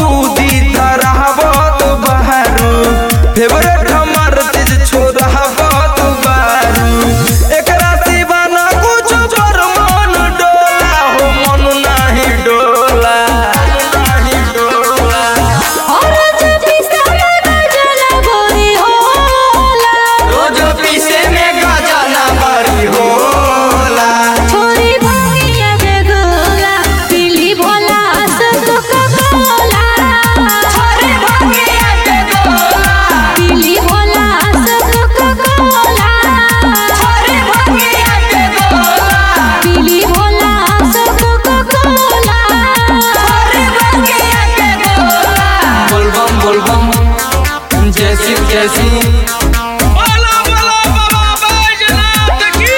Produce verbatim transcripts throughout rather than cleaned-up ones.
बुद्धि धरावत बहरू फेवरेट हमार तेज छोड़ावत बारू एकरा सिवा ना कुछ पर मन डोला हो मन नाही डोला नाही डोला और जब पीसे में गजला बड़ी होला रोज पीसे में गजला बड़ी होला छोरी भंगिया के गोला पीली भोला सब का गोला छोरी भंगिया के गोला पीली भोला सब का गोला छोरी भंगिया के गोला पीली भोला सब का गोला छोरी भंगिया के गोला बोलबम बोलबम जैसी जैसी बोला बोला बाबा बैजनाथ की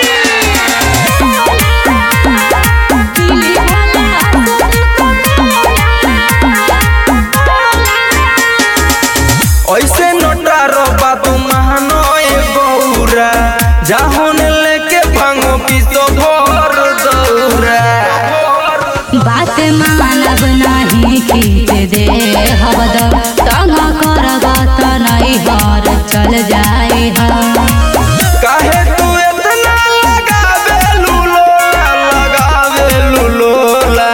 पीली भोला सब का गोला ऐसे नोटा रबा तू महानो ए गौरा जाहुन लेके भांगो पीसो भर दौरा बात मानब नहीं खींच दे हवद तंग करब त नहीं हर चल जाए हम काहे तू इतना लगावे लुलोला लगावे लुलोला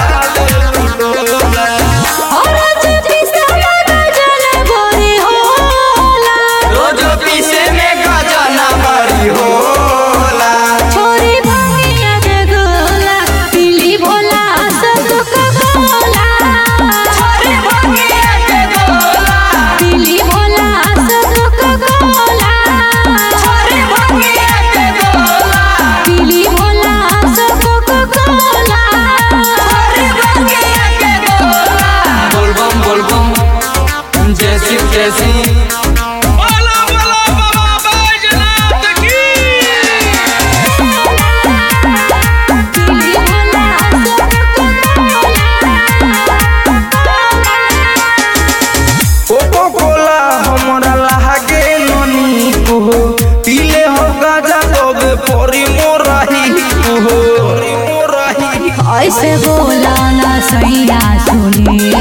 और जब पीसे में गजला बड़ी होला रोज पीसे में गजला बड़ी होला छोरी भंगिया के गोला पीली भोला सब का गोला छोरी भंगिया के गोला पीली भोला सब का गोला छोरी भंगिया के गोला पीली भोला सब का गोला छोरी भंगिया के गोला बोलबम बोलबम जैसी जैसी बोला बोला बाबा बैजनाथ की पीली भोला सब का कोको कोला हमरा लागे ननी को पीले हो गाजा तबे परी मोराही को परी मोराही ऐसे बोला ना सैया सुनी